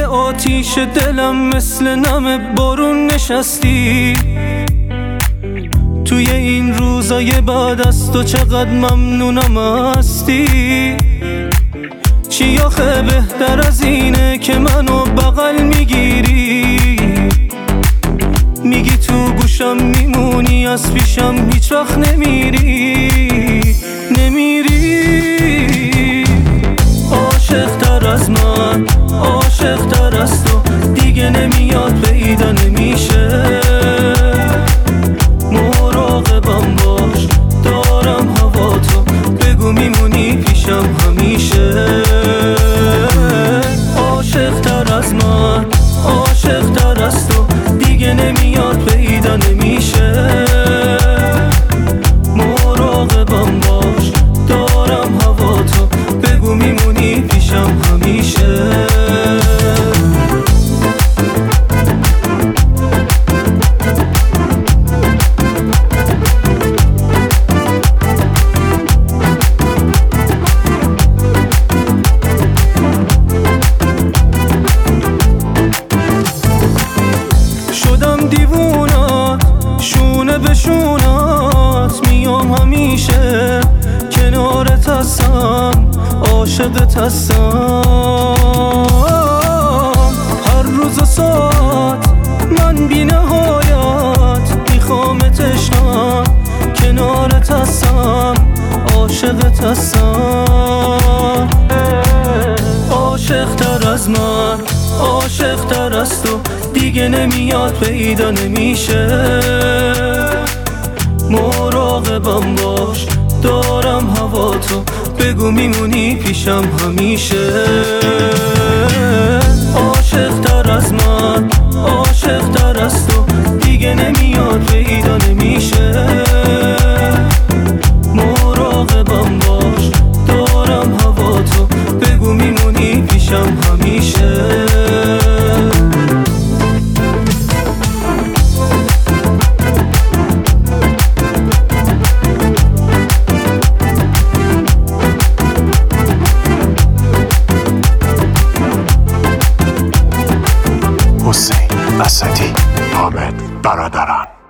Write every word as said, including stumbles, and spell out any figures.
روی آتیش دلم مثل نم بارون نشستی. توی این روزای بعد از تو چقدر ممنونم هستی. چی آخه بهتر از اینه که منو بغل میگیری، میگی تو گوشم میمونی از پیشم هیچ وقت نمیری نمیری. عاشق تر از من، عاشق تر از تو دیگه نمیاد پیدا نمیشه. مراقبم باش دارم هوا تو، بگو میمونی پیشم همیشه. عاشق تر از من، عاشق تر از تو دیگه نمیاد پیدا نمیشه. مراقبم باش دارم هوا تو، بگو میمونی پیشم همیشه. دیوونات شونه به شونات میام همیشه، کنارت هستم عاشقت هستم. هر روز و ساعت من بی نهایت میخوامت عشقم، کنارت هستم عاشقت هستم. عاشق تر از من، عاشق تر از تو دیگه نمیاد پیدا نمیشه. مراقبم باش دارم هوا تو، بگو میمونی پیشم همیشه. عاشق تر از من، عاشق تر از تو دیگه نمیاد پیدا نمیشه. مراقبم باش دارم هوا تو، بگو میمونی پیشم همیشه. حسین اسدی، حامد برادران.